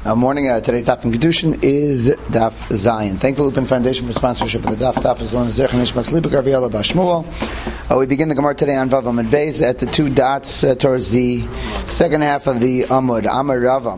Morning. Today's Daf in Kedushin is Daf Zion. Thank the Lupin Foundation for sponsorship of the Daf. Daf is on Zech Nishmas Lipa Gabriela Bashmuel. We begin the Gemara today on Vav Amud Beis at the two dots towards the second half of the Amud. Amar Rava.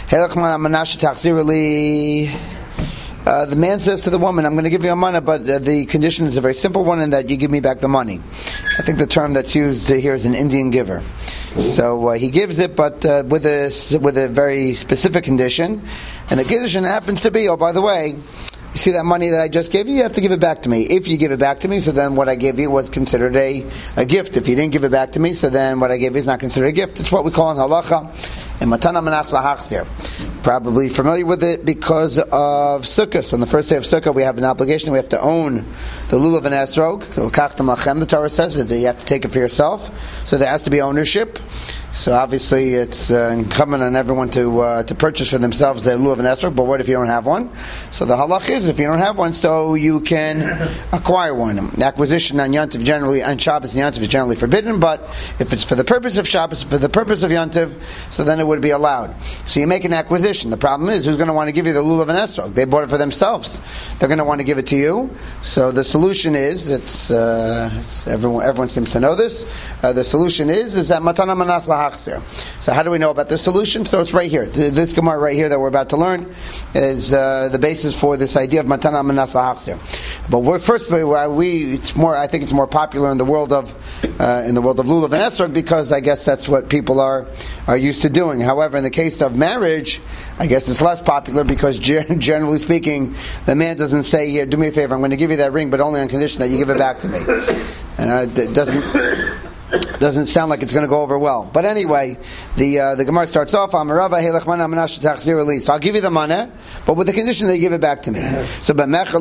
The man says to the woman, I'm going to give you a money, but the condition is a very simple one in that you give me back the money. I think the term that's used here is an Indian giver. So he gives it, but with a very specific condition. And the condition happens to be, oh, by the way, you see that money that I just gave you? You have to give it back to me. If you give it back to me, so then what I gave you was considered a gift. If you didn't give it back to me, so then what I gave you is not considered a gift. It's what we call in halacha and matana manas lahachzir. Probably familiar with it because of Sukkot. On the first day of Sukkot, we have an obligation. We have to own the lulav and esrog. The Torah says that you have to take it for yourself. So there has to be ownership. So obviously it's incumbent on everyone to purchase for themselves a lulav and esrog. But what if you don't have one? So the halach is if you don't have one, so you can acquire one. The acquisition on Yontiv generally, on Shabbos and Yontiv is generally forbidden. But if it's for the purpose of Shabbos, for the purpose of Yontiv, so then it would be allowed. So you make an acquisition. The problem is who's going to want to give you the lulav and esrog? They bought it for themselves. They're going to want to give it to you. So the solution is everyone seems to know this. The solution is that matana manas lahachzir. So how do we know about the solution? So it's right here. This Gemara right here that we're about to learn is the basis for this idea of matana manas lahachzir. But I think it's more popular in the world of lulav and esrog because I guess that's what people are used to doing. However, in the case of marriage, I guess it's less popular because generally speaking, the man doesn't say, "Here, do me a favor. I'm going to give you that ring, but only on condition that you give it back to me." And it doesn't sound like it's going to go over well. But anyway, the Gemara starts off, so I'll give you the money, but with the condition that you give it back to me. So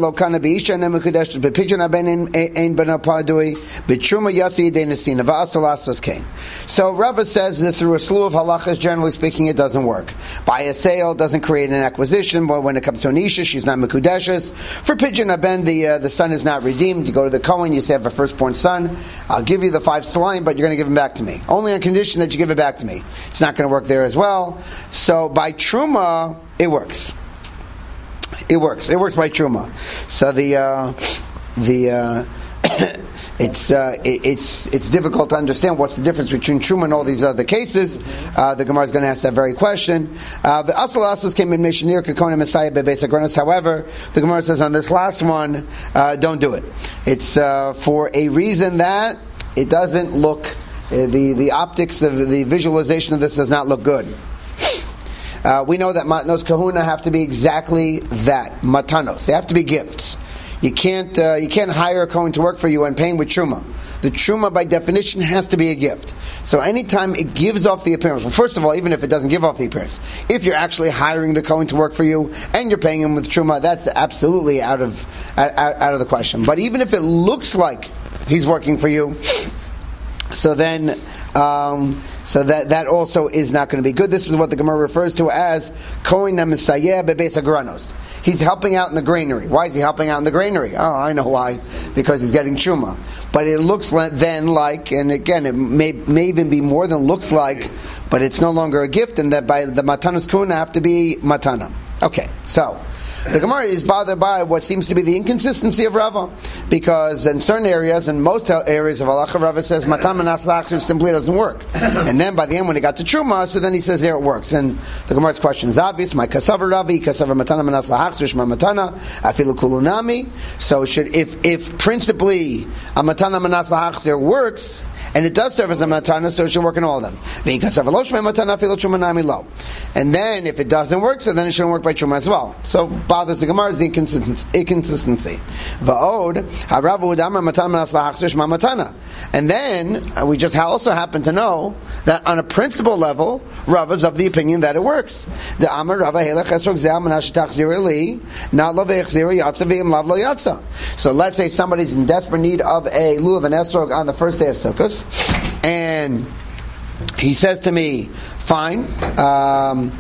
So Rava says that through a slew of halachas, generally speaking, it doesn't work. By a sale, doesn't create an acquisition, but when it comes to an isha, she's not mekudeshes. For pidyon haben, the son is not redeemed. You go to the Kohen, you say, I have a firstborn son, I'll give you the 5 slime, but you're going to give him back to me. Only on condition that you give it back to me. It's not going to work there as well. So by Truma, it works. It works by Truma. So it's difficult to understand what's the difference between Truma and all these other cases. The Gemara is going to ask that very question. The Asal Asas came in Mishnir Kakona Messiah Bebeis Agronos. However, the Gemara says on this last one, don't do it. It's for a reason that it doesn't look, the optics of the visualization of this does not look good. We know that matnos kahuna have to be exactly that, matanos. They have to be gifts. You can't hire a kohen to work for you and pay him with truma. The truma, by definition, has to be a gift. So anytime it gives off the appearance, well, first of all, even if it doesn't give off the appearance, if you're actually hiring the kohen to work for you and you're paying him with truma, that's absolutely out of the question. But even if it looks like he's working for you, so then that also is not going to be good. This is what the Gemara refers to as kohen mesayeh bebeis hagranos. He's helping out in the granary. Why is he helping out in the granary? Oh, I know why. Because he's getting truma. But it looks then like, and again, it may even be more than looks like, but it's no longer a gift, and that by the matanas kuna have to be matana. Okay, so the Gemara is bothered by what seems to be the inconsistency of Rava, because in certain areas, in most areas of halacha, Rava says matan manas lahachzir simply doesn't work, and then by the end when he got to truma, so then he says there it works. And the Gemara's question is obvious: my kasavar Ravi kasavar matan manas lahachzir shma matana afilu kulunami. So if principally a matan manas lahachzir works, and it does serve as a matana, so it should work in all of them. And then if it doesn't work, so then it shouldn't work by truma as well. So bothers the Gemara is the inconsistency. And then we just also happen to know that on a principle level, Rav is of the opinion that it works. So let's say somebody's in desperate need of a lulav and esrog on the first day of Sukkot, and he says to me, "Fine." I'm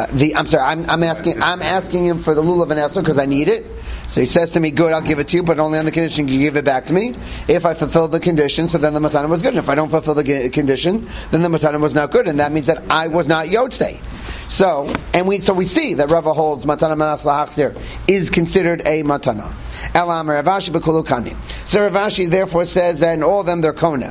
asking him for the lulav and esrog because I need it. So he says to me, "Good, I'll give it to you, but only on the condition you give it back to me." If I fulfill the condition, so then the matana was good. And if I don't fulfill the condition, then the matana was not good, and that means that I was not yotzei. So we see that Rava holds matana manas lahachzir is considered a matana. Elam Ravashi b'kulukani. So Ravashi therefore says that in all of them they're kona.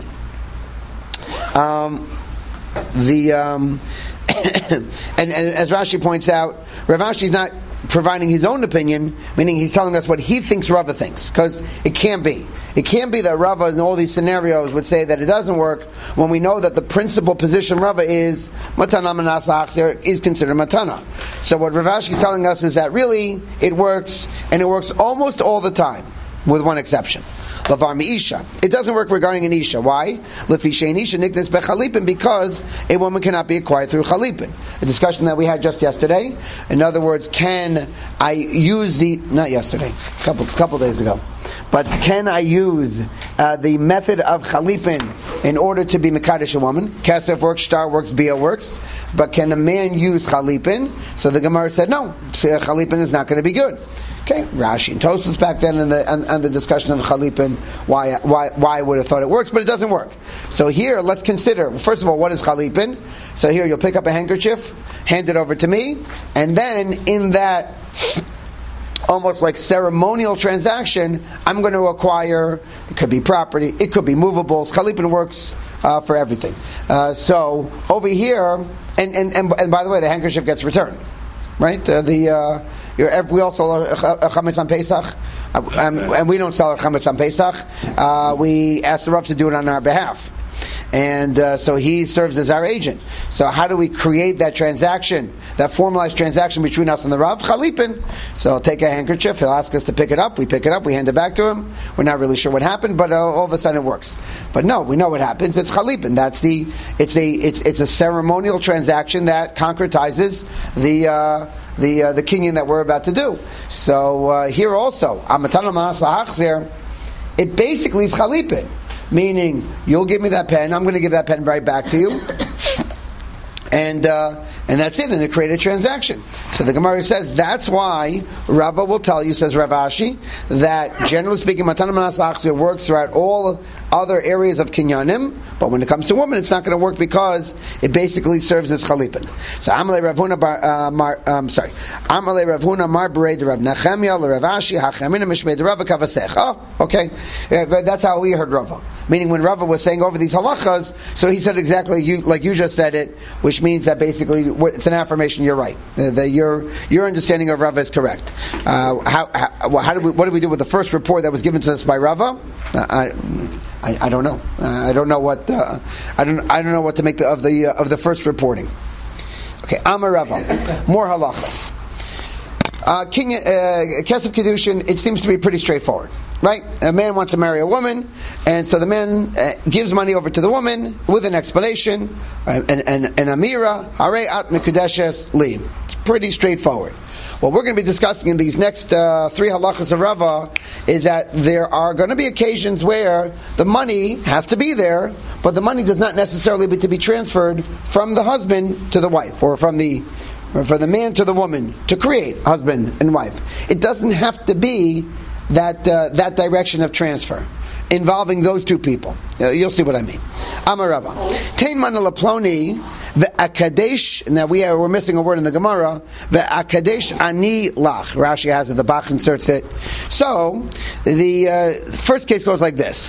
And as Rashi points out, Ravashi is not providing his own opinion, meaning he's telling us what he thinks Rava thinks, because it can't be. It can't be that Rava in all these scenarios would say that it doesn't work when we know that the principal position Rava is matana manas lahachzir is considered matana. So what Ravashi is telling us is that really it works, and it works almost all the time, with one exception. Lavar mi'isha. It doesn't work regarding an isha. Why? Lefi she'en isha niknes bechalipin, because a woman cannot be acquired through chalipin. A discussion that we had just yesterday. In other words, can I use not yesterday, a couple days ago, but can I use the method of chalipin in order to be mekadesh a woman? Kesef works, shtar works, bia works, but can a man use chalipin? So the Gemara said no, chalipin is not going to be good. Okay, Rashi and Tosfos back then in the discussion of chalipin, why I would have thought it works, but it doesn't work. So here, let's consider, first of all, what is chalipin? So here, you'll pick up a handkerchief, hand it over to me, and then in that almost like ceremonial transaction, I'm going to acquire, it could be property, it could be movables. Chalipin works for everything. So over here, and by the way, the handkerchief gets returned. Right? We all sell a chametz on Pesach, and we don't sell a chametz on Pesach. We ask the Rav to do it on our behalf. And so he serves as our agent. So how do we create that transaction, that formalized transaction between us and the Rav? Chalipin. So he'll take a handkerchief, he'll ask us to pick it up, we pick it up, we hand it back to him. We're not really sure what happened, but all of a sudden it works. But no, we know what happens. It's chalipin. It's a ceremonial transaction that concretizes the kinyan that we're about to do. So here also, Amatana Manas Lahachzir, it basically is chalipin. Meaning, you'll give me that pen, I'm going to give that pen right back to you, and that's it, and it created a transaction. So the Gemara says that's why Rava will tell you, says Rav Ashi, that generally speaking, Matana Manas Lahachzir works throughout all other areas of kinyanim, but when it comes to women, it's not going to work because it basically serves as chalipin. So Amalei Rav Huna Amalei Rav Huna Mar Berei de Rav Nechemia le Rav Ashi Hachamina Mishmei de Rav Kavasech. Oh, okay, that's how we heard Rava. Meaning when Rava was saying over these halachas, so he said exactly like you just said it, which means that basically it's an affirmation. You're right. That your understanding of Rava is correct. What do we do with the first report that was given to us by Rava? I don't know. I don't know what I don't know what to make of the first reporting. Okay, Amar Rava, more halachas. Kesef Kedushin, it seems to be pretty straightforward, right? A man wants to marry a woman, and so the man gives money over to the woman with an explanation, an amira, harei at mekudeshes li. It's pretty straightforward. What we're going to be discussing in these next 3 halachas of Rava is that there are going to be occasions where the money has to be there, but the money does not necessarily to be transferred from the husband to the wife, or from the man to the woman, to create husband and wife. It doesn't have to be that direction of transfer involving those two people. You'll see what I mean. Amar Rava. Tein mana laploni ve'akadesh. Now we're missing a word in the Gemara. Ve'akadesh ani lach. Rashi has it. The Bach inserts it. So the first case goes like this.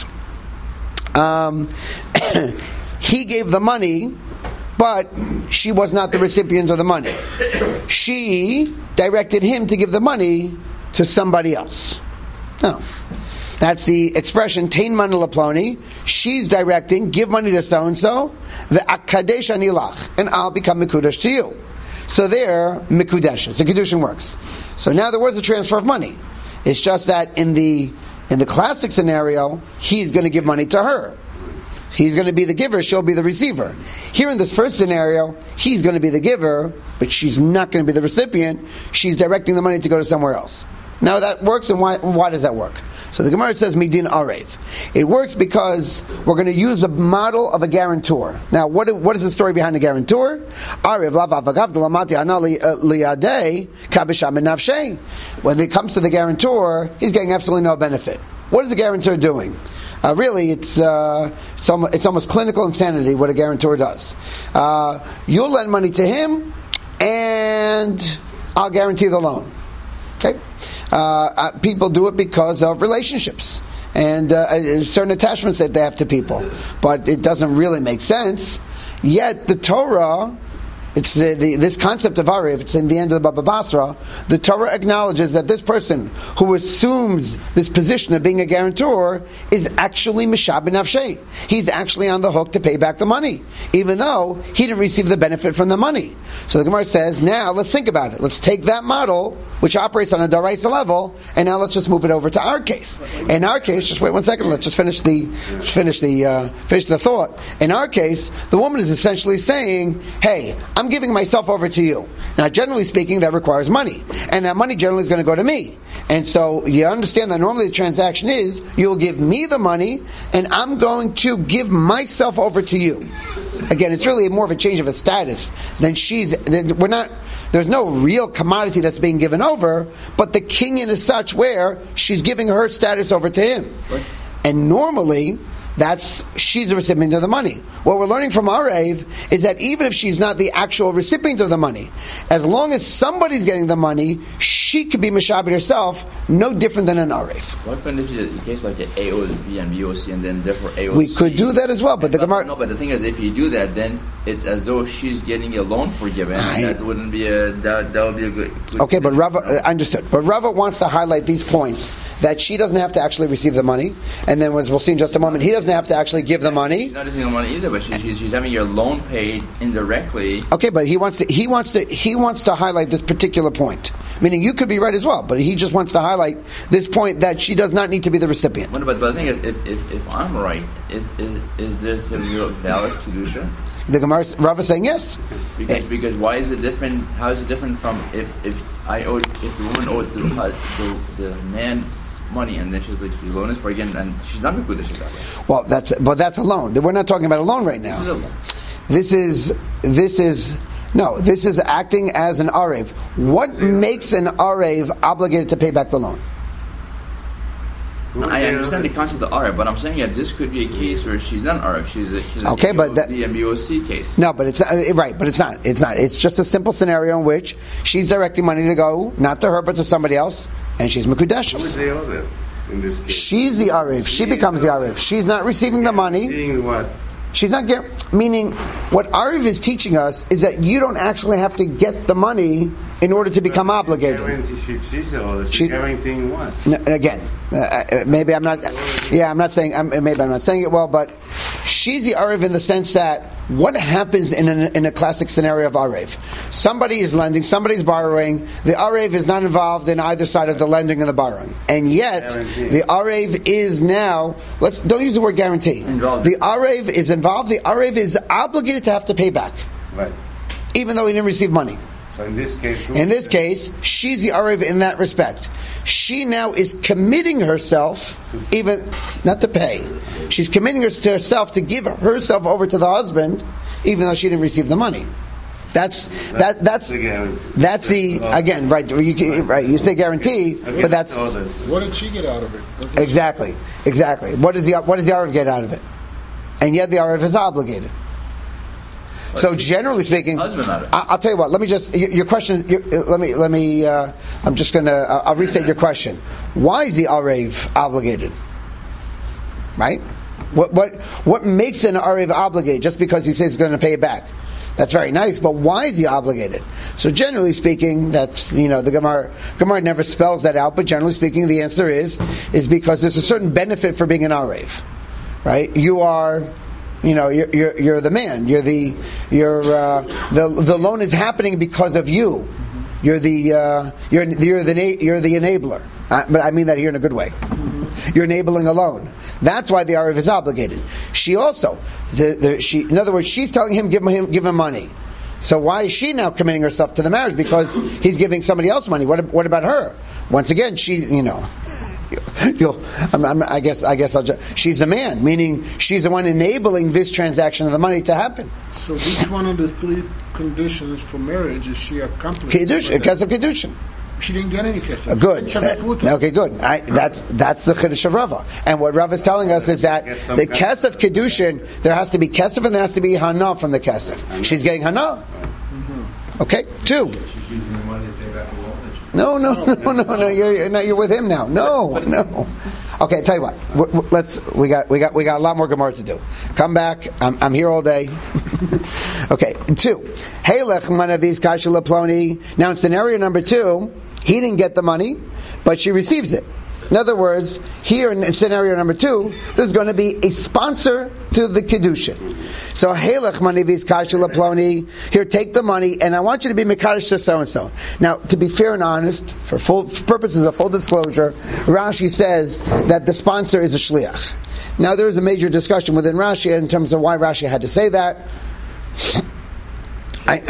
He gave the money, but she was not the recipient of the money. She directed him to give the money to somebody else. No. That's the expression, Tein mana laploni. She's directing, give money to so-and-so, ve'akadesh ani lach, and I'll become mekudesh to you. So there, mekudesh. So kedushin works. So now there was a transfer of money. It's just that in the classic scenario, he's going to give money to her. He's going to be the giver, she'll be the receiver. Here in this first scenario, he's going to be the giver, but she's not going to be the recipient. She's directing the money to go to somewhere else. Now that works, and why does that work? So the Gemara says, Midin Arev. It works because we're going to use a model of a guarantor. Now, what is the story behind the guarantor? Arev lavavagav delamati anali liadei kabisham nafshe. When it comes to the guarantor, he's getting absolutely no benefit. What is the guarantor doing? Really, it's almost clinical insanity what a guarantor does. You'll lend money to him, and I'll guarantee the loan. Okay, people do it because of relationships and certain attachments that they have to people, but it doesn't really make sense. Yet the Torah, it's this concept of Arev, it's in the end of the Baba Basra, the Torah acknowledges that this person who assumes this position of being a guarantor is actually Mishabin Nafshei. He's actually on the hook to pay back the money, even though he didn't receive the benefit from the money. So the Gemara says, now let's think about it. Let's take that model, which operates on a Daraisa level, and now let's just move it over to our case. In our case, just wait 1 second, let's just finish the thought. In our case, the woman is essentially saying, hey, I'm giving myself over to you. Now, generally speaking, that requires money. And that money generally is going to go to me. And so you understand that normally the transaction is, you'll give me the money, and I'm going to give myself over to you. Again, it's really more of a change of a status than there's no real commodity that's being given over, but the kinyan is such where she's giving her status over to him. Right. And normally, she's the recipient of the money. What we're learning from Arev is that even if she's not the actual recipient of the money, as long as somebody's getting the money, she could be Meshabed herself, no different than an Arev. Why couldn't this be a case like an A or B and B or C and then therefore A or C? We C? could do that as well, but the Gemara... No, but the thing is, if you do that, then it's as though she's getting a loan forgiven. That wouldn't be that would be a good okay, but Rava, understood. But Rava wants to highlight these points, that she doesn't have to actually receive the money, and then as we'll see in just a moment, he doesn't have to actually give the money. She's not receiving the money either, but she's having your loan paid indirectly. Okay, but he wants to highlight this particular point. Meaning you could be right as well, but he just wants to highlight this point that she does not need to be the recipient. But the thing is, if I'm right, is this a real valid kedusha? The Gemara, Rav is saying yes. Because why is it different? How is it different from if the woman owes the man money and then she's like, the loan is for again, and she's not mekudesh that way. Well, that's a loan. We're not talking about a loan right now. This is acting as an Arev. What makes an Arev obligated to pay back the loan? I understand the concept of Arev, but I'm saying that this could be a case where she's not Arev. She's okay, but that the MBOC case. No, but it's right. But it's not. It's not. It's just a simple scenario in which she's directing money to go not to her but to somebody else, and she's mekudeshes. Who is the Arev in this case? She's the Arev. She becomes the Arev. She's not receiving the money. Meaning what? She's not meaning what Arev is teaching us is that you don't actually have to get the money in order to become obligated. She's guaranteeing what? No, again, maybe I'm not. Yeah, I'm not saying. Maybe I'm not saying it well, but she's the Arev in the sense that what happens in a classic scenario of Arev? Somebody is lending, somebody's borrowing. The Arev is not involved in either side of the lending and the borrowing, and yet the Arev is now. Don't use the word guarantee. The Arev is involved. The Arev is obligated to have to pay back, right? Even though he didn't receive money. So in this case, she's the Arev in that respect. She now is committing herself, even not to pay. She's committing herself to give herself over to the husband, even though she didn't receive the money. That's the again right. You say guarantee, but that's what did she get out of it? Exactly. What does the Arev get out of it? And yet the Arev is obligated. So generally speaking, I'll tell you what. Let me just your question. Let me. I'm just gonna. I'll restate your question. Why is the Arev obligated? Right. What makes an Arev obligated? Just because he says he's going to pay it back. That's very nice, but why is he obligated? So generally speaking, that's the Gemara never spells that out. But generally speaking, the answer is because there's a certain benefit for being an Arev. Right. You are. You're the man. The loan is happening because of you. You're the enabler. But I mean that here in a good way. You're enabling a loan. That's why the Arev is obligated. She also, in other words, she's telling him give him money. So why is she now committing herself to the marriage? Because he's giving somebody else money. What about her? Once again, she's the man, meaning she's the one enabling this transaction of the money to happen. So which one of the three conditions for marriage is she accomplished? Kesef Kedushin. She didn't get any kesef. Good. Okay, good. That's the Chiddush of Rava. And what Rava is telling us is that the Kesef Kedushin, there has to be Kesef and there has to be Hana from the Kesef. She's getting Hana. Okay, 2. She's using the money to pay back the loan. No. You're with him now. No. Okay, tell you what. We got a lot more Gemara to do. Come back. I'm here all day. Okay, 2. Heilech manavis kasha leploni. Now in scenario number 2, he didn't get the money, but she receives it. In other words, here in scenario number 2, there's going to be a sponsor to the Kiddushin. So, Heilech manivis kasha leploni. Here, take the money, and I want you to be mekadosh to so-and-so. Now, to be fair and honest, for purposes of full disclosure, Rashi says that the sponsor is a shliach. Now, there is a major discussion within Rashi in terms of why Rashi had to say that. I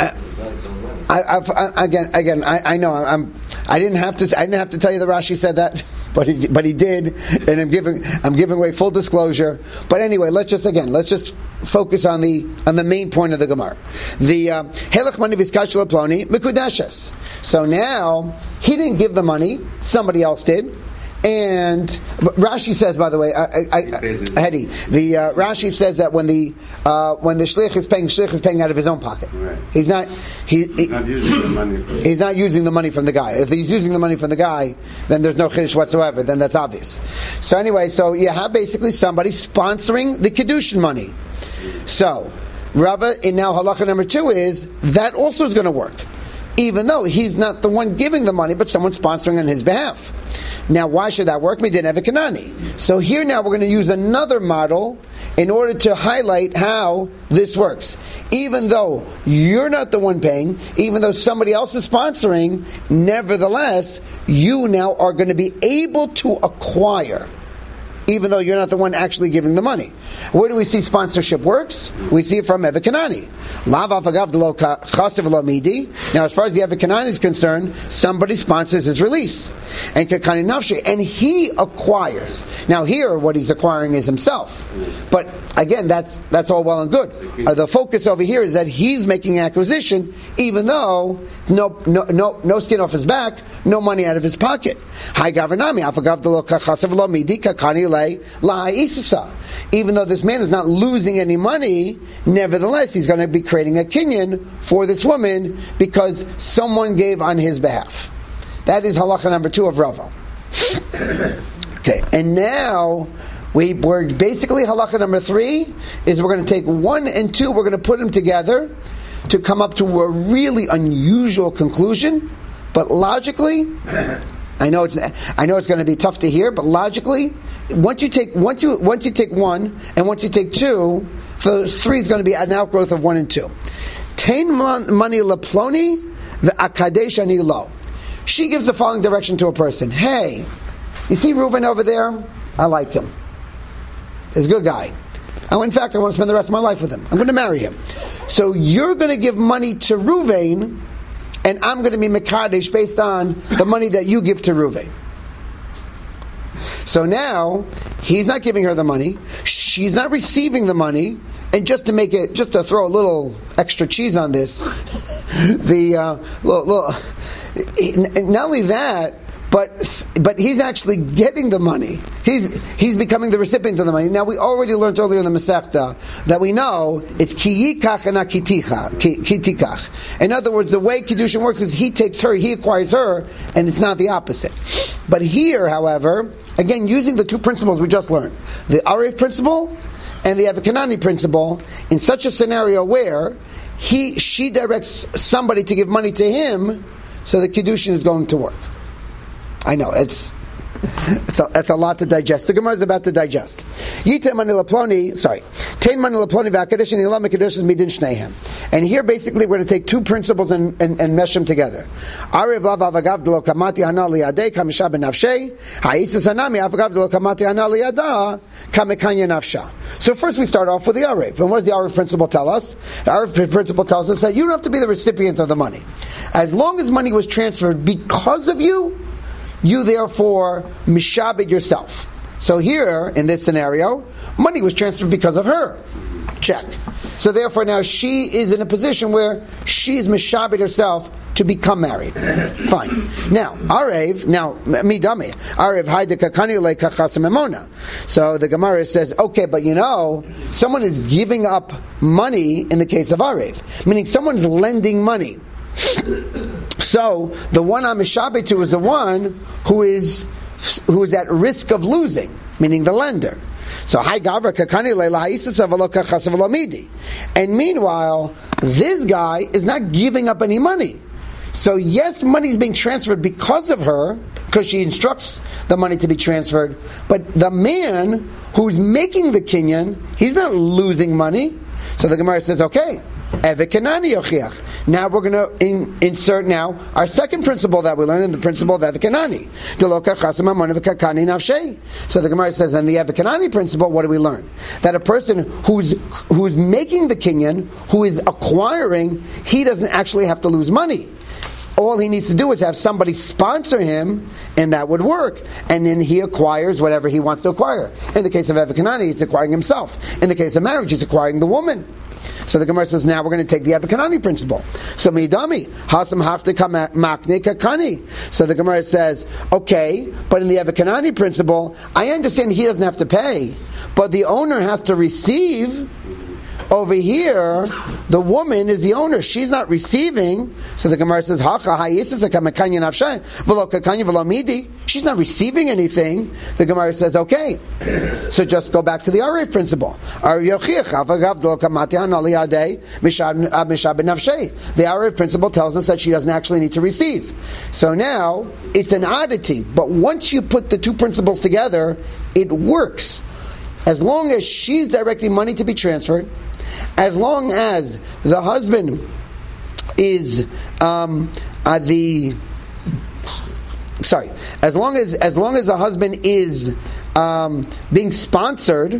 know I didn't have to tell you that Rashi said that, but he did, and I'm giving away full disclosure. But anyway, let's just focus on the main point of the Gemara. The Helech Mani Vizkash Leploni Mikudeshes. So now he didn't give the money; somebody else did. And Rashi says, by the way, Hedi, Rashi says that when the shlich is paying out of his own pocket. Right. He's not using the money. He's not using the money from the guy. If he's using the money from the guy, then there's no chiddush whatsoever. Then that's obvious. So anyway, so you have basically somebody sponsoring the Kiddushin money. So Rava in now halacha number 2 is that also is going to work, even though he's not the one giving the money, but someone sponsoring on his behalf. Now, why should that work? We didn't have a Kanani. So here now we're going to use another model in order to highlight how this works. Even though you're not the one paying, even though somebody else is sponsoring, nevertheless, you now are going to be able to acquire, even though you're not the one actually giving the money. Where do we see sponsorship works? We see it from Eved Kanani. Now, as far as the Eved Kanani is concerned, somebody sponsors his release. And he acquires. Now here, what he's acquiring is himself. But again, that's all well and good. The focus over here is that he's making acquisition, even though no skin off his back, no money out of his pocket. Even though this man is not losing any money, nevertheless he's going to be creating a kinyan for this woman because someone gave on his behalf. That is halacha number 2 of Rava. Okay, and now we're basically halacha number 3 is we're going to take 1 and 2, we're going to put them together to come up to a really unusual conclusion, but logically, I know it's going to be tough to hear, but logically, once you take 1 and once you take 2, so 3 is going to be an outgrowth of 1 and 2. Tain mani leploni ve'akadesh ani lo. She gives the following direction to a person. Hey, you see Reuven over there? I like him. He's a good guy. In fact, I want to spend the rest of my life with him. I'm going to marry him. So you're going to give money to Reuven, and I'm going to be Mekadesh based on the money that you give to Reuven. So now, he's not giving her the money, she's not receiving the money, and just to throw a little extra cheese on this, not only that, but he's actually getting the money. He's becoming the recipient of the money. Now we already learned earlier in the Masechta that we know it's ki yikach and not ki tikach. In other words, the way Kiddushin works is he takes her, he acquires her, and it's not the opposite. But here, however, again using the 2 principles we just learned, the Arev principle and the Eved Kanani principle, in such a scenario where she directs somebody to give money to him, so the Kiddushin is going to work. I know, it's a lot to digest. The Gemara is about to digest. Tain mani leploni v'akadesh and ilam mekadesh midin shnehem. And here basically we're going to take 2 principles and mesh them together. Arev lav avagav delo kamati hana liyadei kamisha benafshei ha'isas hanami avagav delo kamati hana liyada kamekanya nafsha. So first we start off with the Arev. And what does the Arev principle tell us? The Arev principle tells us that you don't have to be the recipient of the money. As long as money was transferred because of you therefore mishabed yourself. So here, in this scenario, money was transferred because of her. Check. So therefore now she is in a position where she is mishabed herself to become married. Fine. Now, Arev, midame. Arev haide kakani le kachas memona. So the Gemara says, okay, but someone is giving up money in the case of Arev. Meaning someone is lending money. So the one I'm mishabed to is the one who is at risk of losing, meaning the lender. So and meanwhile, this guy is not giving up any money. So yes, money is being transferred because of her, because she instructs the money to be transferred. But the man who's making the kinyan, he's not losing money. So the Gemara says, okay, Evet Kanani yochiach. Now we're going to insert now our second principle that we learned in the principle of Evet Kanani. So the Gemara says, in the Evet Kanani principle, what do we learn? That a person who's making the kinyan, who is acquiring, he doesn't actually have to lose money. All he needs to do is have somebody sponsor him, and that would work. And then he acquires whatever he wants to acquire. In the case of Evet Kanani, it's acquiring himself. In the case of marriage, it's acquiring the woman. So the Gemara says, now we're going to take the Evet Kanani principle. So Meidami, Hasam Haftika Makne Kakani. So the Gemara says, okay, but in the Evet Kanani principle, I understand he doesn't have to pay, but the owner has to receive. Over here, the woman is the owner. She's not receiving. So the Gemara says, she's not receiving anything. The Gemara says, okay. So just go back to the Arif principle. The Arif principle tells us that she doesn't actually need to receive. So now, it's an oddity. But once you put the two principles together, it works. As long as she's directing money to be transferred, as long as the husband is as long as the husband is being sponsored,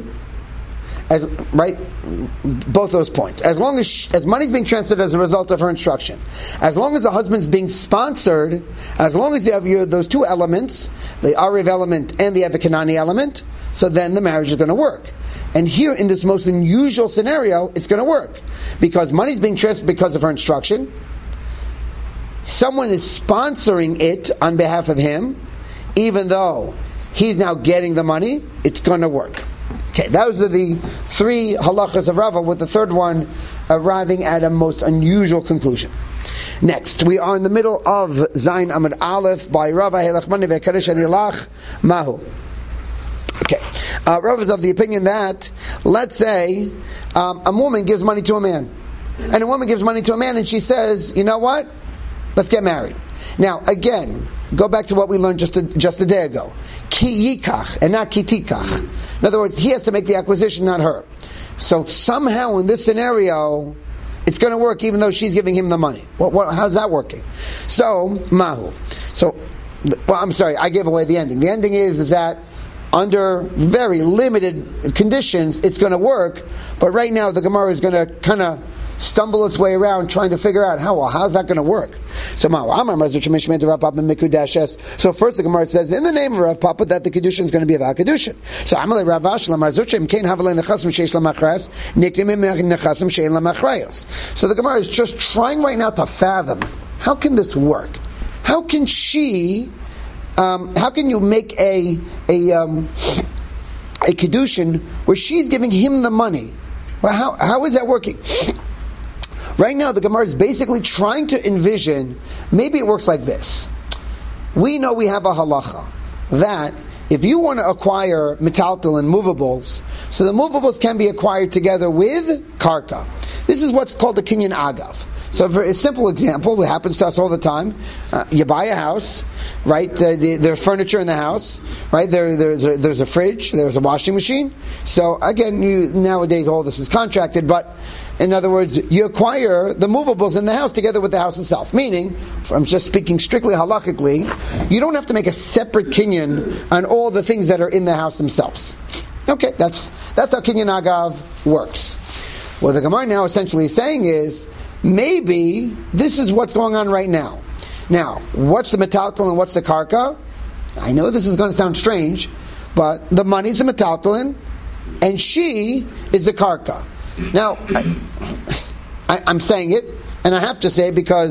both those points. As long as money is being transferred as a result of her instruction, as long as the husband's being sponsored, as long as you have those two elements, the Ariv element and the Evet Kanani element, so then the marriage is going to work. And here, in this most unusual scenario, it's going to work. Because money is being transferred because of her instruction. Someone is sponsoring it on behalf of him. Even though he's now getting the money, it's going to work. Okay, those are the three halachas of Rava, with the third one arriving at a most unusual conclusion. Next, we are in the middle of Zayin Amud Aleph by Rava Helachmani ve'kadosh anilach mahu. Okay, Rav is of the opinion that, let's say, a woman gives money to a man, and a woman gives money to a man, and she says, you know what? Let's get married. Now, again, go back to what we learned just a day ago. Ki yikach, and not ki tikach. In other words, he has to make the acquisition, not her. So somehow in this scenario, it's going to work even though she's giving him the money. How's that working? So, mahu. I'm sorry, I gave away the ending. The ending is that under very limited conditions, it's going to work. But right now, the Gemara is going to kind of stumble its way around trying to figure out how's that going to work. So first the Gemara says in the name of Rav Papa that the kedushin is going to be a kedushin. So the Gemara is just trying right now to fathom, how can this work? How can you make a kedushin where she's giving him the money? Well, how is that working? Right now, the Gemara is basically trying to envision, maybe it works like this. We know we have a halacha that if you want to acquire metaltal and movables, so the movables can be acquired together with karka. This is what's called the kinyan agav. So for a simple example, it happens to us all the time. You buy a house, right? There's furniture in the house, right? There's a fridge, there's a washing machine. So again, nowadays all this is contracted, but in other words, you acquire the movables in the house together with the house itself. Meaning, I'm just speaking strictly halachically, you don't have to make a separate kinyan on all the things that are in the house themselves. Okay, that's how kinyan agav works. What the Gemara now essentially is saying is, maybe this is what's going on right now. Now, what's the metaltalin and what's the karka? I know this is going to sound strange, but the money's the metaltalin, and she is the karka. Now, I'm saying it, and I have to say it because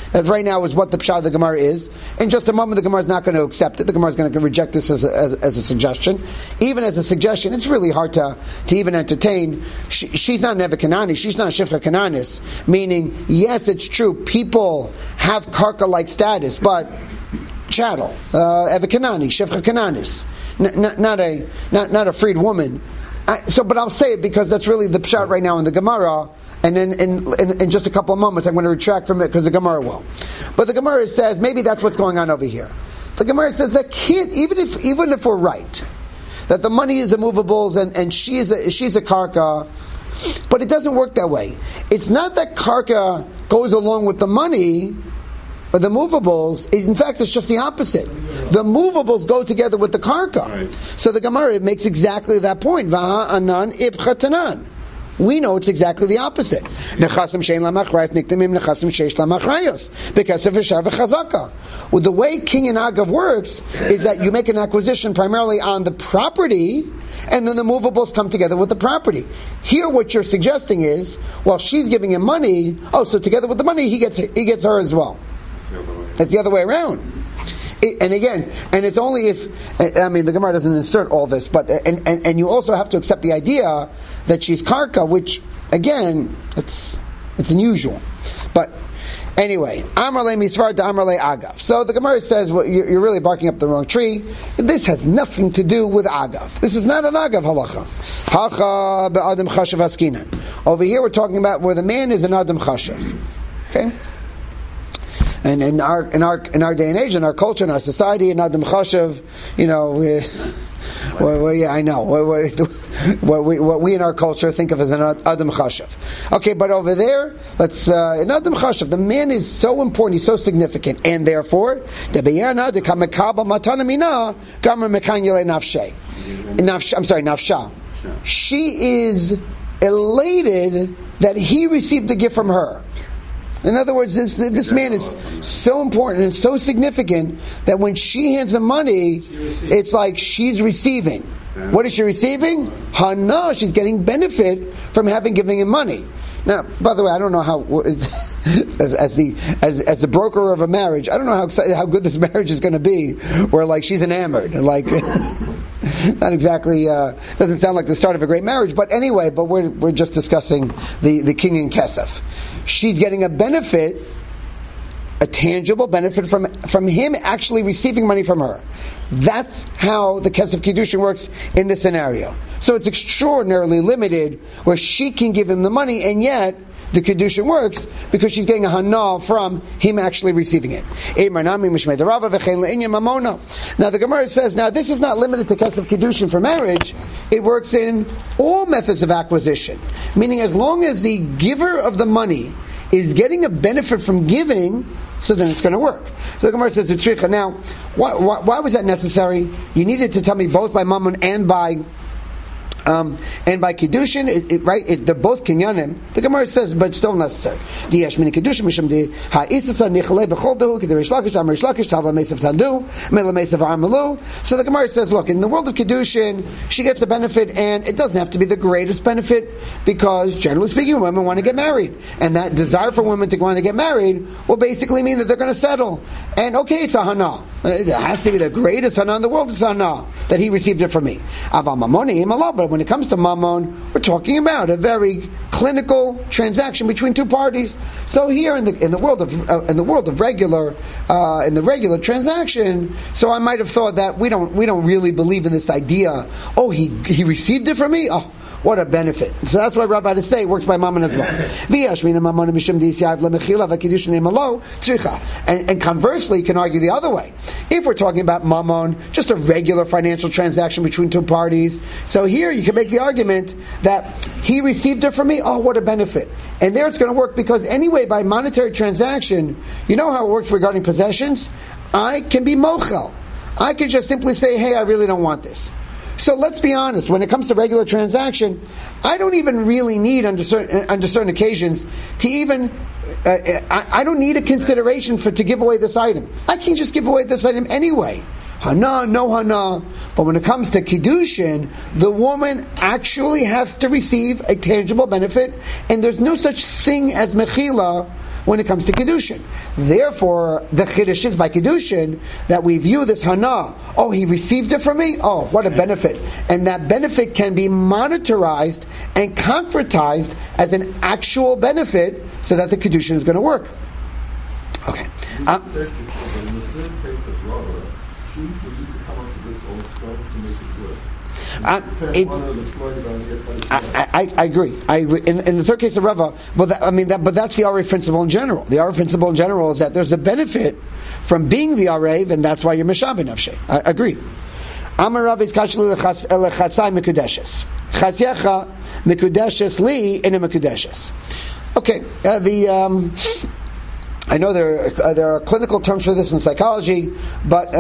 That right now is what the pshat of the Gemara is. In just a moment, the Gemara is not going to accept it. The Gemara is going to reject this as a suggestion. Even as a suggestion, it's really hard to even entertain. She's not Neve Kanani. She's not Shifcha Kananis. Meaning, yes, it's true. People have karka-like status, but chattel, Eve Kanani, Shifcha Kananis, not a freed woman. But I'll say it because that's really the pshat right now in the Gemara. And then in just a couple of moments, I'm going to retract from it because the Gemara will. But the Gemara says maybe that's what's going on over here. The Gemara says that even if we're right, that the money is immovables and she's a karka, but it doesn't work that way. It's not that karka goes along with the money or the movables. In fact, it's just the opposite. The movables go together with the karka. Right. So the Gemara makes exactly that point. Vaha anan ibchatanan. We know it's exactly the opposite. Nechasim shein lamachrayos nikdamim nechasim sheish lamachrayos because of Isha v'chazaka. Well, the way King and Agav works is that you make an acquisition primarily on the property, and then the movables come together with the property. Here, what you're suggesting is, well, she's giving him money. Oh, so together with the money, he gets her as well. That's the other way around. And again, and it's only if the Gemara doesn't insert all this, but and you also have to accept the idea that she's karka, which again it's unusual. But anyway, Amrle Misvar to Amrle Agav. So the Gemara says, well, you're really barking up the wrong tree. This has nothing to do with Agav. This is not an Agav halacha. Hacha be'adam chashav askinan. Over here, we're talking about where the man is an adam chashav. Okay. And in our day and age, in our culture, in our society, in Adam Chashav, yeah, I know what we in our culture think of as an Adam Chashav. Okay, but over there, in Adam Chashav, the man is so important, he's so significant, and therefore, nafsha. She is elated that he received the gift from her. In other words, this man is so important and so significant that when she hands him money, it's like she's receiving. What is she receiving? Hana, she's getting benefit from giving him money. Now, by the way, I don't know how, as the broker of a marriage, I don't know how good this marriage is going to be, where like she's enamored, like. Not exactly, doesn't sound like the start of a great marriage, but anyway, we're just discussing the king and Kesef. She's getting a benefit, a tangible benefit from him actually receiving money from her. That's how the Kesef Kiddushin works in this scenario. So it's extraordinarily limited where she can give him the money and yet the Kiddushin works because she's getting a hana from him actually receiving it. Now the Gemara says, now this is not limited to Kesef Kiddushin for marriage, it works in all methods of acquisition. Meaning as long as the giver of the money is getting a benefit from giving, so then it's going to work. So the Gemara says, now, why was that necessary? You needed to tell me both by Mammon and by Kiddushin, right? They're both kinyanim. The Gemara says, but still necessary. The Yeshmini Kiddushin Misham the Ha'isasa Nichalei B'Choldu Kederish Lakish Amar Lakish Tavla Mesav Tandu Mela Mesav Amalu. So the Gemara says, look, in the world of Kiddushin, she gets the benefit, and it doesn't have to be the greatest benefit because, generally speaking, women want to get married, and that desire for women to want to get married will basically mean that they're going to settle. And okay, it's a hana. It has to be the greatest hana in the world. It's a hana that he received it from me. Aval Mamoni Imallah, but when it comes to Mammon, we're talking about a very clinical transaction between two parties. So here in the world of regular transaction, so I might have thought that we don't really believe in this idea. Oh, he received it from me. Oh, what a benefit. So that's why Rav had to say it works by Mammon as well. And conversely, you can argue the other way. If we're talking about Mammon, just a regular financial transaction between two parties, so here you can make the argument that he received it from me, oh, what a benefit. And there it's going to work because anyway, by monetary transaction, you know how it works regarding possessions? I can be mochel. I can just simply say, hey, I really don't want this. So let's be honest, when it comes to regular transaction, I don't even really need, under certain occasions, to even, I don't need a consideration to give away this item. I can just give away this item anyway. Hana, no hana. But when it comes to Kiddushin, the woman actually has to receive a tangible benefit, and there's no such thing as mechila, when it comes to Kedushin. Therefore, the Chiddush is by Kedushin that we view this Hana, oh, he received it from me? Oh, what a benefit. And that benefit can be monetarized and concretized as an actual benefit so that the Kedushin is going to work. Okay. You said before, but in the third case of Rava, shouldn't we need to come up with this also to make it work? I agree. In the third case of Rava, but that's the Arev principle in general. The Arev principle in general is that there's a benefit from being the Arev, and that's why you're Meshabeh Nafshe. I agree. Amar Rav is kashli lechatzai mekudeshes. Chatzecha mekudeshes li in a mekudeshes. Okay, I know there are clinical terms for this in psychology, but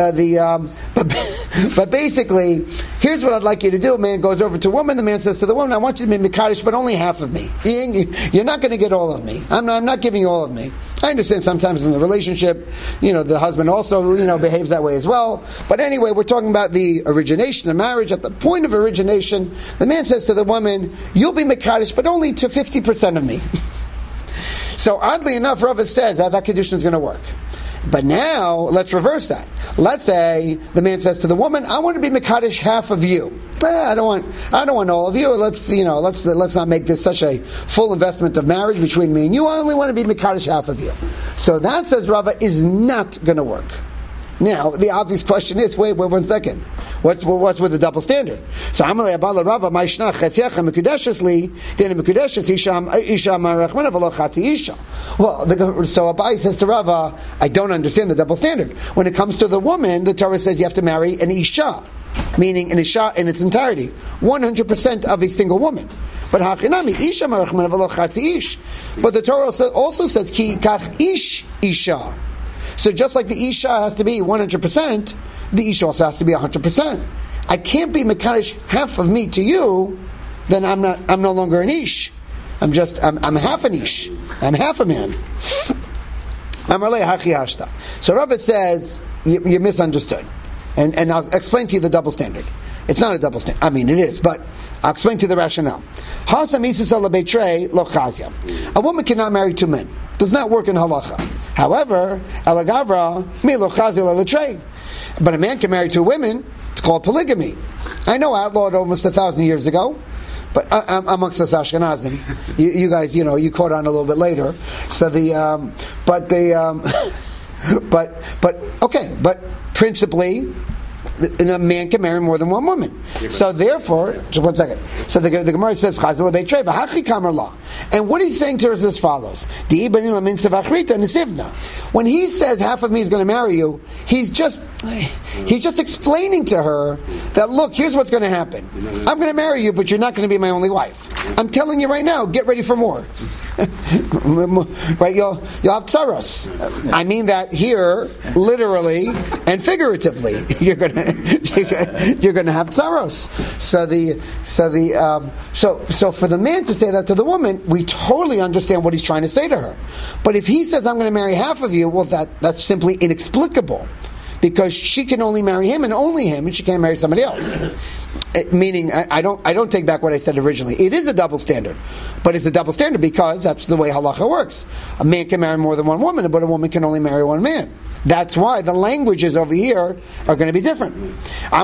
basically, here's what I'd like you to do. A man goes over to a woman. The man says to the woman, "I want you to be mekadosh, but only half of me. You're not going to get all of me. I'm not giving you all of me." I understand sometimes in the relationship, the husband also behaves that way as well. But anyway, we're talking about the origination of marriage. At the point of origination, the man says to the woman, "You'll be mekadosh, but only to 50% of me." So oddly enough, Rava says that Kedushin is going to work. But now, let's reverse that. Let's say the man says to the woman, "I want to be mekadosh half of you. I don't want all of you. Let's not make this such a full investment of marriage between me and you. I only want to be mekadosh half of you." So that, says Rava, is not going to work. Now, the obvious question is, wait 1 second. What's with the double standard? So Amalei Abala Rava Ma'ishnach Chetzecha Mekudeshes Li Dina Mekudeshes Isha Marachmana V'lo Chati Isha. Well, so Abai says to Rava, I don't understand the double standard. When it comes to the woman, the Torah says you have to marry an Isha, meaning an Isha in its entirety, 100% of a single woman. But Hachinami Isha Marachmana V'lo Chati Ish. But the Torah also says Ki Kach Ish Isha. So just like the Isha has to be 100%, the Isha also has to be 100%. I can't be mekadosh half of me to you, then I'm no longer an Ish. I'm half an Ish. I'm half a man. So Rava says, you misunderstood. And I'll explain to you the double standard. It's not a double standard. I mean, it is, but I'll explain to you the rationale. A woman cannot marry 2 men. Does not work in halacha. However, but a man can marry 2 women. It's called polygamy. I know outlawed almost 1,000 years ago, but amongst us Ashkenazim, you guys, you caught on a little bit later. So but principally, a man can marry more than 1 woman. So therefore, just 1 second. So the Gemara says, and what he's saying to us is as follows. When he says half of me is going to marry you, he's just explaining to her that, look, here's what's going to happen. I'm going to marry you, but you're not going to be my only wife. I'm telling you right now, get ready for more. Right? You'll have tsaros. I mean that here, literally and figuratively. You're going to have tsaros. So for the man to say that to the woman, we totally understand what he's trying to say to her. But if he says, I'm going to marry half of you, well, that's simply inexplicable. Because she can only marry him and only him, and she can't marry somebody else. Meaning, I don't take back what I said originally. It is a double standard, but it's a double standard because that's the way halacha works. A man can marry more than 1 woman, but a woman can only marry 1 man. That's why the languages over here are going to be different. So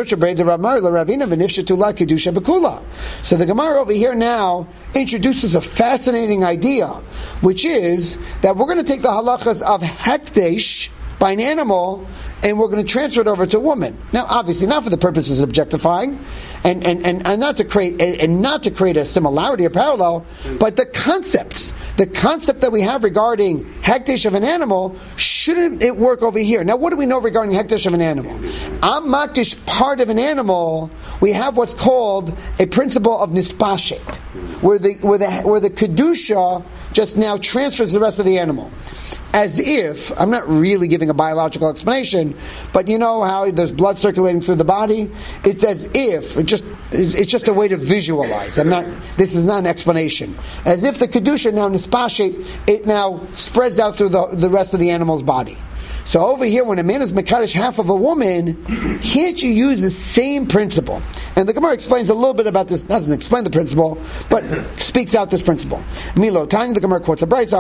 the Gemara over here now introduces a fascinating idea, which is that we're going to take the halachas of hekdesh by an animal, and we're going to transfer it over to a woman. Now, obviously, not for the purposes of objectifying, and not to create a similarity or parallel, but the concept that we have regarding hekdesh of an animal, shouldn't it work over here? Now, what do we know regarding hekdesh of an animal? Am makdish part of an animal, we have what's called a principle of nispashet, where the kedusha just now transfers the rest of the animal. As if, I'm not really giving a biological explanation, but you know how there's blood circulating through the body? It's as if, it's just a way to visualize. This is not an explanation. As if the kedusha now nispashet, it now spreads out through the rest of the animal's body. So over here, when a man is mekadosh half of a woman, can't you use the same principle? And the Gemara explains a little bit about this. Doesn't explain the principle, but speaks out this principle. Milo Tanya, the Gemara quotes a brayso.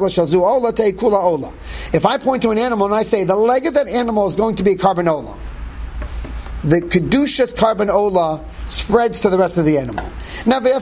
If I point to an animal and I say the leg of that animal is going to be a carbon ola, the kedushas carbon ola spreads to the rest of the animal. Now the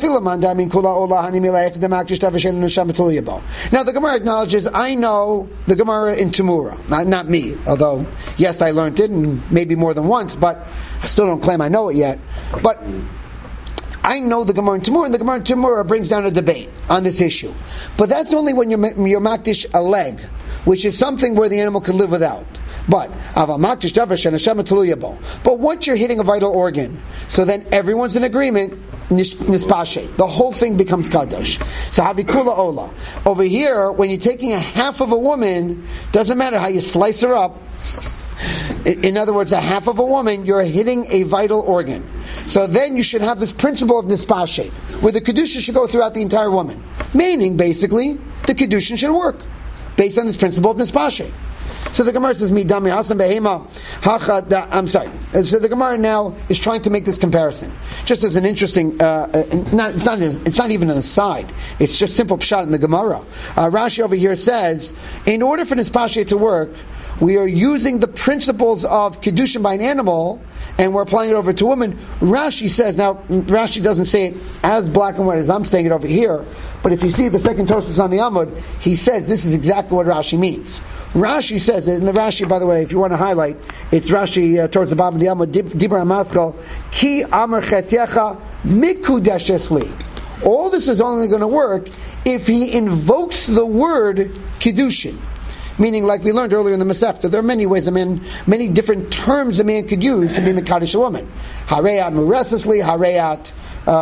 Gemara acknowledges, I know the Gemara in Tamura, not me, although yes, I learned it and maybe more than once, but I still don't claim I know it yet. But I know the Gemara in Tamura, and the Gemara in Tamura brings down a debate on this issue. But that's only when you're makdish a leg, which is something where the animal can live without. But once you're hitting a vital organ, so then everyone's in agreement, nispashe. The whole thing becomes kadosh. So havikula ola. Over here, when you're taking a half of a woman, doesn't matter how you slice her up. In other words, a half of a woman, you're hitting a vital organ. So then you should have this principle of nispashe, where the kedusha should go throughout the entire woman. Meaning, basically, the kedusha should work based on this principle of nispashe. So the Gemara says, "Midami hasan behema hacha." I'm sorry. So the Gemara now is trying to make this comparison, just as an interesting. It's not even an aside. It's just simple pshat in the Gemara. Rashi over here says, in order for nispashe to work, we are using the principles of kedushin by an animal, and we're applying it over to women. Rashi says, now Rashi doesn't say it as black and white as I'm saying it over here, but if you see the second Tosfos on the Amud, he says this is exactly what Rashi means. Rashi says, and the Rashi, by the way, if you want to highlight, it's Rashi towards the bottom of the Amud, Dibra Maskal, Ki Amar Chetyecha Mikudesh Li. All this is only going to work if he invokes the word Kiddushin. Meaning, like we learned earlier in the Masechta, there are many ways many different terms a man could use to be Mekadosh a woman. Hareyat Muresesli, Hareyat.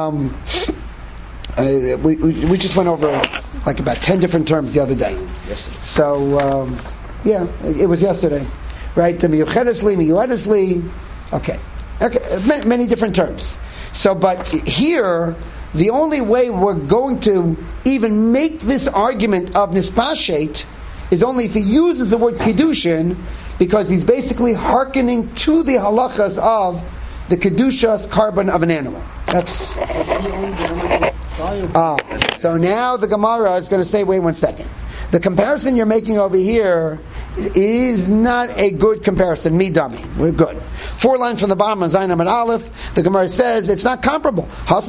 We just went over like about 10 different terms the other day. So, it was yesterday, right? Miyuchedesli, Miyuedesli. Okay, many different terms. So, but here, the only way we're going to even make this argument of Nispashet is only if he uses the word Kiddushin, because he's basically hearkening to the halachas of the Kedusha's carbon of an animal. That's... so now the Gemara is going to say, wait one second. The comparison you're making over here is not a good comparison. Me dummy. We're good. 4 lines from the bottom of Zayin Amud Aleph, the Gemara says it's not comparable. So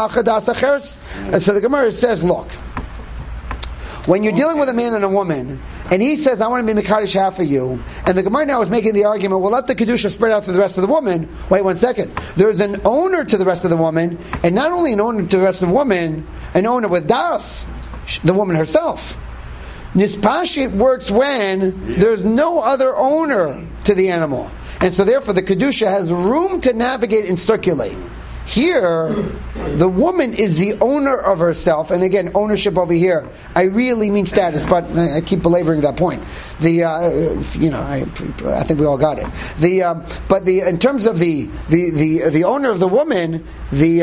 the Gemara says, look, when you're dealing with a man and a woman, and he says, I want to be Mekadosh half of you, and the Gemara now is making the argument, well, let the Kedusha spread out to the rest of the woman. Wait one second. There's an owner to the rest of the woman, and not only an owner to the rest of the woman, an owner with das, the woman herself. Nispashit works when there's no other owner to the animal. And so therefore the Kedusha has room to navigate and circulate. Here, the woman is the owner of herself, and again, ownership over here, I really mean status, but I keep belaboring that point. I think we all got it. In terms of the owner of the woman, the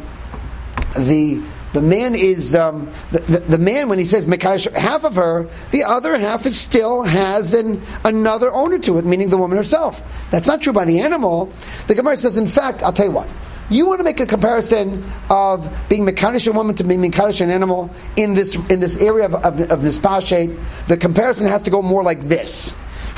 man is the man when he says Mekadosh half of her, the other half still has another owner to it, meaning the woman herself. That's not true by the animal. The Gemara says, in fact, I'll tell you what. You want to make a comparison of being Mekadosh a woman to being Mekadosh an animal in this area of Nispashet. The comparison has to go more like this.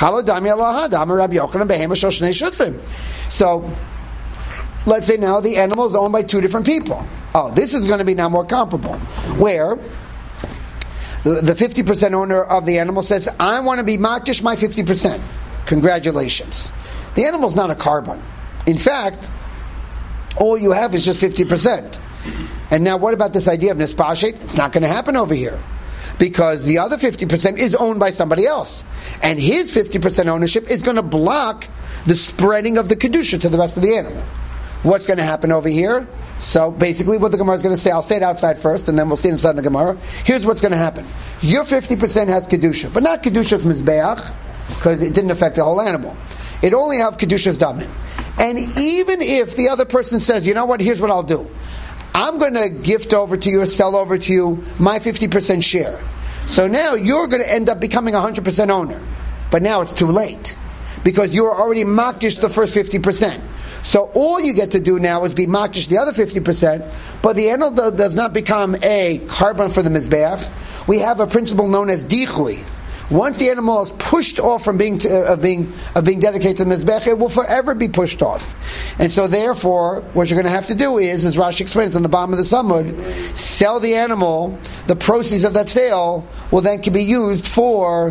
So, let's say now the animal is owned by 2 different people. Oh, this is going to be now more comparable. Where the 50% owner of the animal says, I want to be Makdish my 50%. Congratulations. The animal's not a carbon. In fact, all you have is just 50%. And now what about this idea of Nispashet? It's not going to happen over here. Because the other 50% is owned by somebody else. And his 50% ownership is going to block the spreading of the Kedusha to the rest of the animal. What's going to happen over here? So basically what the Gemara is going to say, I'll say it outside first and then we'll see it inside the Gemara. Here's what's going to happen. Your 50% has Kedusha, but not Kedusha's Mizbeach, because it didn't affect the whole animal. It only have Kedusha's Damin. And even if the other person says, you know what, here's what I'll do. I'm going to gift over to you or sell over to you my 50% share. So now you're going to end up becoming 100% owner. but now it's too late because you were already makdish the first 50%. So all you get to do now is be makdish the other 50%, but the animal does not become a carbon for the mizbeach. We have a principle known as dichui. Once the animal is pushed off from being dedicated to the mizbech, it will forever be pushed off. And so therefore, what you're going to have to do is, as Rashi explains on the bottom of the Samud, sell the animal. The proceeds of that sale will then be used for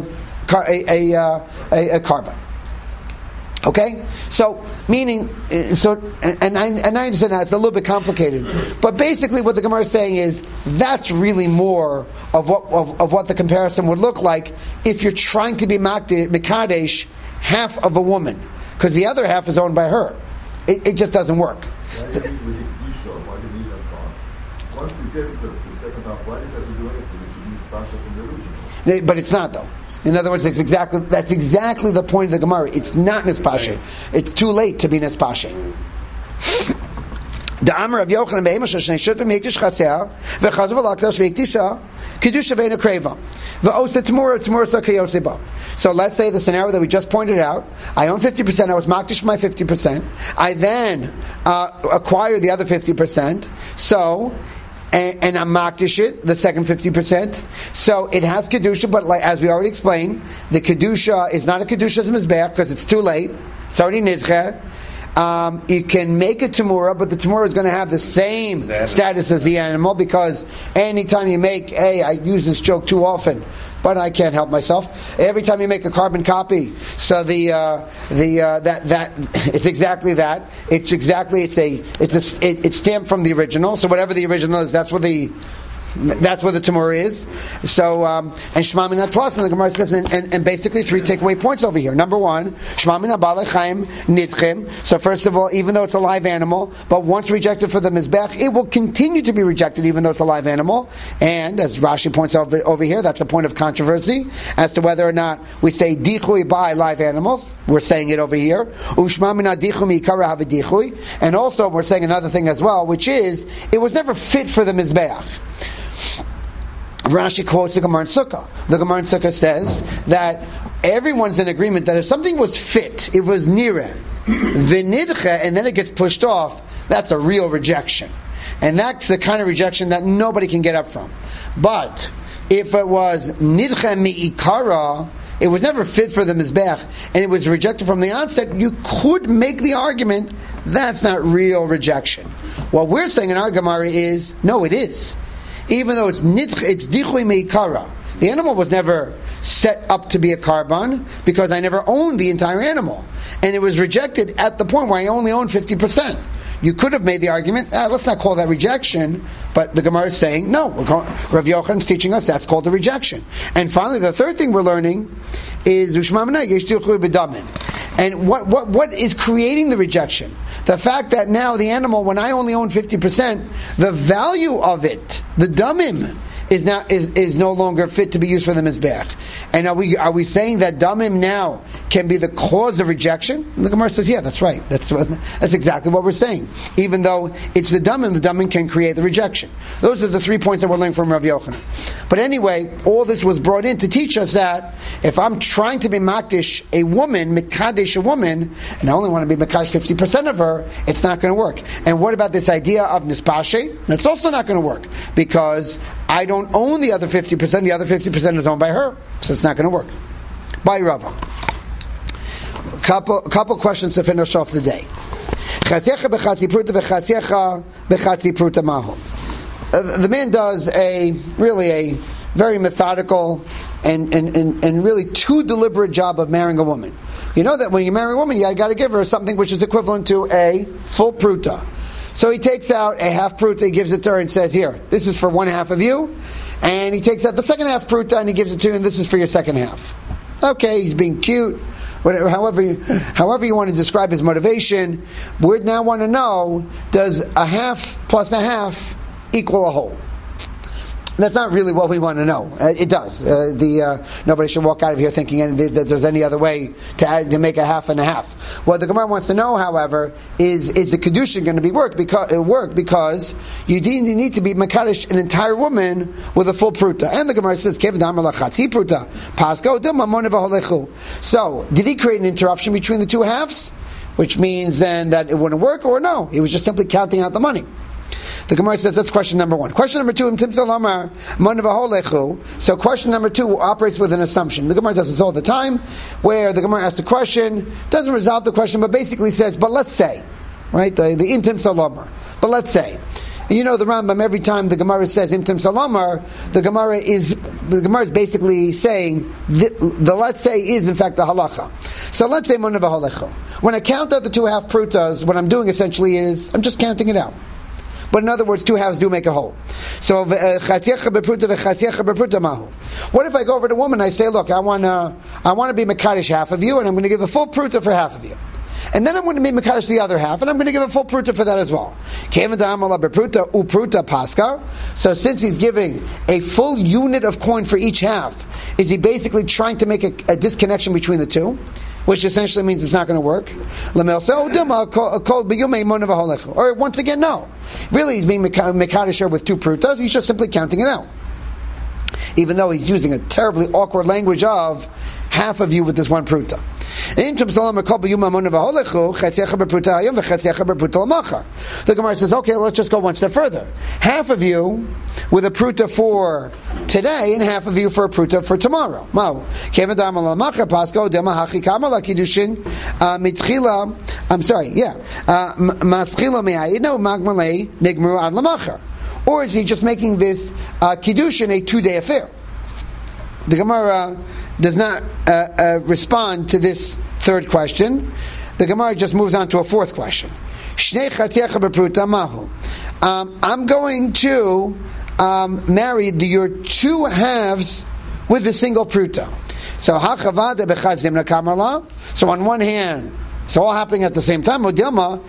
a carbon. Okay, so meaning, and I understand that it's a little bit complicated, but basically what the Gemara is saying is that's really more of what the comparison would look like if you're trying to be mekadesh half of a woman, because the other half is owned by her. It just doesn't work. Why do you need that part? Once it gets the second half, why did that do anything? It should be special from the original. But it's not though. In other words, that's exactly the point of the Gemara. It's not Nespashe. It's too late to be Nespashe. The Amar of Yochanan be'emasha shnei shut v'meikish chatzeh v'chazav alakdash v'ikdisha kedusha ve'ena kreva v'osa t'mura s'kayose ba. So let's say the scenario that we just pointed out. I own 50%. I was makdish my 50%. I then acquire the other 50%. So. And I'm makdish it, the second 50%. So it has kedusha, but like, as we already explained, the kedusha is not a kedusha as mizbeach because it's too late. It's already nidche. You can make a tamura, but the tamura is going to have the same status as the animal because anytime you make I use this joke too often, but I can't help myself. Every time you make a carbon copy, so that it's exactly that. It's stamped from the original. So whatever the original is, that's what the tamura is. So and Shema Mina Plus, and the Gemara says, and basically three takeaway points over here. Number one, Shema Mina Balei Chaim Nidchim. So first of all, even though it's a live animal, but once rejected for the mizbech, it will continue to be rejected even though it's a live animal. And as Rashi points out over here, that's a point of controversy as to whether or not we say dichui by live animals. We're saying it over here. Ushma Mina Dichui Mikara Have Dichui. And also we're saying another thing as well, which is it was never fit for the mizbech. Rashi quotes the Gemara in Sukkah. The Gemara in Sukkah says that everyone's in agreement that if something was fit, it was nireh, v'nidche, and then it gets pushed off, that's a real rejection. And that's the kind of rejection that nobody can get up from. But if it was nidche mi'ikara, it was never fit for the mizbech, and it was rejected from the onset, you could make the argument that's not real rejection. What we're saying in our Gemara is, no, it is. Even though it's dichui meikara. The animal was never set up to be a carbon because I never owned the entire animal. And it was rejected at the point where I only owned 50%. You could have made the argument, let's not call that rejection, but the Gemara is saying, no, Rav Yochanan's teaching us that's called a rejection. And finally, the third thing we're learning is and what is creating the rejection? The fact that now the animal, when I only own 50%, the value of it, the damim, is no longer fit to be used for the mizbeach. And are we saying that damim now can be the cause of rejection? And the Gemara says, yeah, that's right. That's exactly what we're saying. Even though it's the damim can create the rejection. Those are the 3 points that we're learning from Rav Yochanan. But anyway, all this was brought in to teach us that if I'm trying to be makdish a woman, mekadesh a woman, and I only want to be mekadesh 50% of her, it's not going to work. And what about this idea of nispashe? That's also not going to work because I don't own the other 50%. The other 50% is owned by her, so it's not going to work. By Rava. A couple questions to finish off the day. The man does a very methodical and really too deliberate job of marrying a woman. You know that when you marry a woman, you got to give her something which is equivalent to a full pruta. So he takes out a half pruta, he gives it to her and says, here, this is for one half of you. And he takes out the second half pruta and he gives it to you and this is for your second half. Okay, he's being cute. Whatever, however you want to describe his motivation, we now want to know, does a half plus a half equal a whole? That's not really what we want to know. It does. Nobody should walk out of here thinking that there's any other way to make a half and a half. What the Gemara wants to know, however, is the kedushin going to be work because you need to be mekadosh an entire woman with a full pruta. And the Gemara says, pruta, so, did he create an interruption between the two halves? Which means then that it wouldn't work, or no? He was just simply counting out the money. The Gemara says that's question number one. Question number two, so question number two operates with an assumption. The Gemara does this all the time, where the Gemara asks a question, doesn't resolve the question, but basically says, but let's say, right? The intim salamar. But let's say. And you know the Rambam, every time the Gemara says intim salamar, the Gemara is basically saying the let's say is in fact the halacha. So let's say mona v'holechu. When I count out the two half prutas, what I'm doing essentially is I'm just counting it out. But in other words, two halves do make a whole. So, what if I go over to a woman and I say, look, I want to be mekadosh half of you, and I'm going to give a full pruta for half of you. And then I'm going to be mekadosh the other half, and I'm going to give a full pruta for that as well. So since he's giving a full unit of coin for each half, is he basically trying to make a disconnection between the two? Which essentially means it's not going to work. Or once again, no. Really, he's being mekadosh with two prutas. He's just simply counting it out. Even though he's using a terribly awkward language of half of you with this one pruta. The Gemara says, okay, let's just go one step further. Half of you with a pruta for today, and half of you for a pruta for tomorrow. Or is he just making this kiddushin a 2-day affair? The Gemara does not respond to this third question. The Gemara just moves on to a fourth question. I'm going to marry your two halves with a single pruta. So on one hand, it's all happening at the same time. Or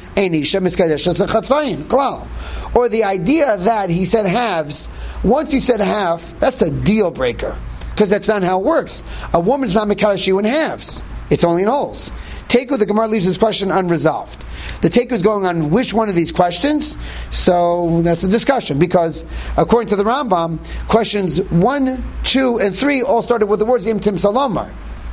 the idea that he said halves, once he said half, that's a deal breaker. Because that's not how it works. A woman's not mekadosh you in halves. It's only in wholes. The Gemara leaves this question unresolved. The Teiku is going on which one of these questions, so that's a discussion. Because according to the Rambam, questions 1, 2, and 3 all started with the words Imtim Salamar.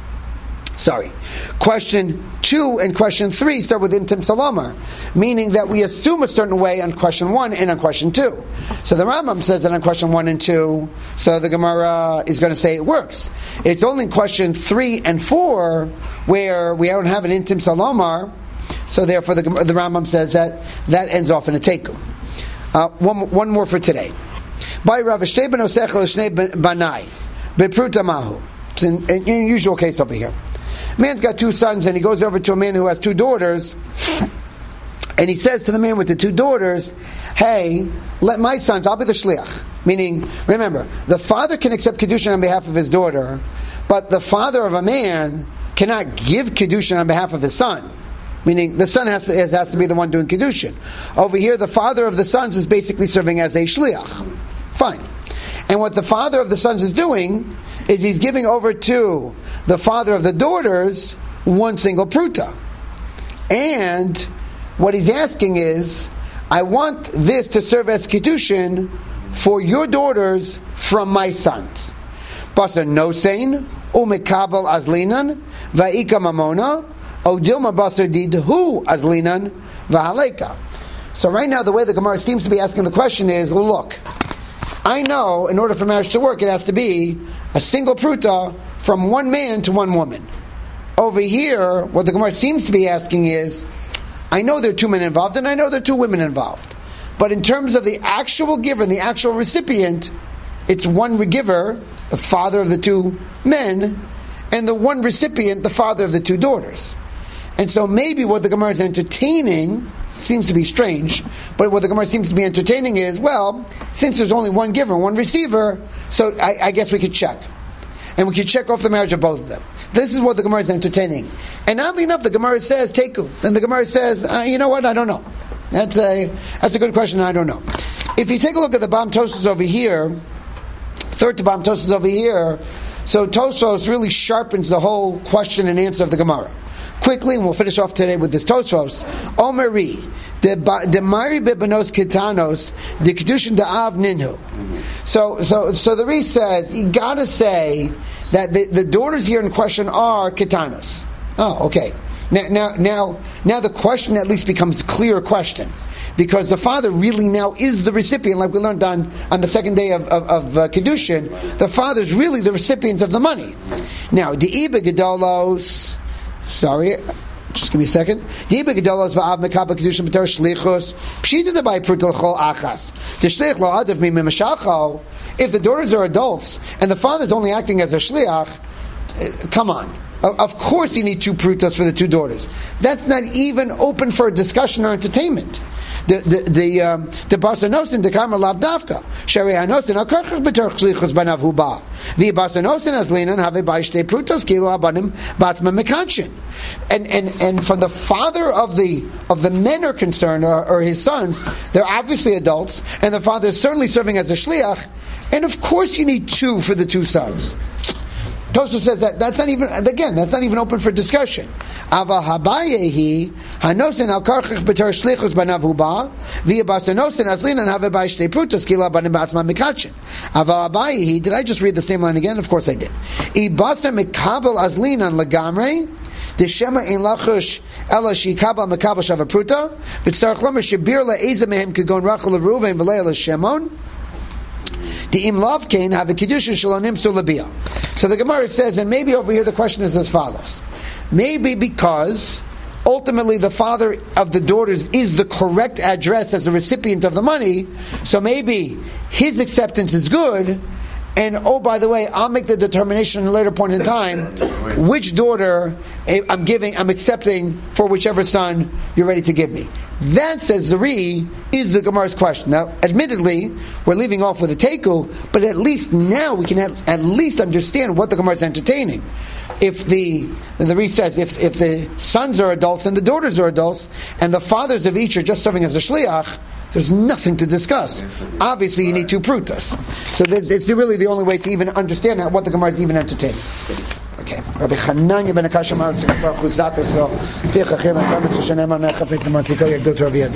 Question 2 and question 3 start with Imtim Salamar, meaning that we assume a certain way on question 1 and on question 2. So the Rambam says that on question 1 and 2, so the Gemara is going to say it works. It's only in question 3 and 4 where we don't have an Imtim Salamar, so therefore the Rambam says that ends off in a Teiku. One more for today. By Rav Shtei ben Osechel Shnei Banai Bepruta Mahu. It's an unusual case over here. Man's got 2 sons, and he goes over to a man who has 2 daughters, and he says to the man with the 2 daughters, hey, let my sons, I'll be the shliach. Meaning, remember, the father can accept kedushin on behalf of his daughter, but the father of a man cannot give kedushin on behalf of his son. Meaning, the son has to be the one doing kedushin. Over here, the father of the sons is basically serving as a shliach. Fine. And what the father of the sons is doing is he's giving over to the father of the daughters one single pruta. And what he's asking is, I want this to serve as kedushin for your daughters from my sons. Basar nosein umekabel azlinan va'ika mamona odilma basar didhu azlinan va'haleka. So right now the way the Gemara seems to be asking the question is, look, I know in order for marriage to work, it has to be a single pruta from one man to one woman. Over here, what the Gemara seems to be asking is, I know there are 2 men involved, and I know there are 2 women involved. But in terms of the actual giver and the actual recipient, it's one giver, the father of the 2 men, and the one recipient, the father of the 2 daughters. And so maybe what the Gemara is entertaining seems to be strange, but what the Gemara seems to be entertaining is, well, since there's only one giver and one receiver, so I guess we could check. And we could check off the marriage of both of them. This is what the Gemara is entertaining. And oddly enough, the Gemara says, Teiku. And the Gemara says, you know what, I don't know. That's a good question, I don't know. If you take a look at the Bam Tosfos over here, third to bottom Tosfos over here. So Tosfos really sharpens the whole question and answer of the Gemara. Quickly, and we'll finish off today with this Tosfos. Omeri, the Mari Bebanos Kitanos, the Kedushin Da'av Ninhu. So the Ri says, you gotta say that the daughters here in question are Kitanos. Oh, okay. Now the question at least becomes a clear question. Because the father really now is the recipient, like we learned on the second day of Kedushin, the father is really the recipient of the money. Now, De'iba Gedolos, sorry, just give me a second. De'iba Gedolos va'av mekabel Kedushin b'ter shlichus, pshita debai prutel chol achas, t'shlich lo adav mi memeshacho. If the daughters are adults, and the father is only acting as a shliach, come on. Of course you need 2 prutos for the 2 daughters. That's not even open for discussion or entertainment. The basanosin the kamar lav davka shari hanosin al karchach b'torch shlichus banav huba the basanosin as linan have by shtei prutos kilo abanim batma mekanshin and from the father of the men are concerned or his sons, they're obviously adults, and the father is certainly serving as a shliach, and of course you need 2 for the 2 sons. Tosfos says that's not even open for discussion. Ava habayehi hanosin al karchach b'tor shlichus banav huba via basanosin aslinan have by shtei prutos kila banim batzma mikachin. Ava habayehi. Did I just read the same line again? Of course I did. Ibasa mikabel aslinan lagamre. The shema in lachush ela shikabel mikabel shava pruta. B'tzarich lomer shebir le'ezeh mehem kegon rachel leruven v'leil le'shemon. The im love kain have a kedushin shalonim sulabiyah. So the Gemara says, and maybe over here the question is as follows. Maybe because ultimately the father of the daughters is the correct address as the recipient of the money, so maybe his acceptance is good, and oh, by the way, I'll make the determination at a later point in time which daughter I'm accepting for whichever son you're ready to give me. That, says the Ri, is the Gemara's question. Now, admittedly, we're leaving off with a teiku, but at least now we can at least understand what the Gemara is entertaining. If the Ri says, if the sons are adults and the daughters are adults, and the fathers of each are just serving as a shliach, there's nothing to discuss. Obviously, you need 2 prutas. So it's really the only way to even understand what the Gemara is even entertaining. Okay. Rabbi Chananya ben Akasha Marat Baruch Hu Zakos Lo Fiach Achem Akamitz Shenemar Nechafetz Matziko Yagdot Rav Yad.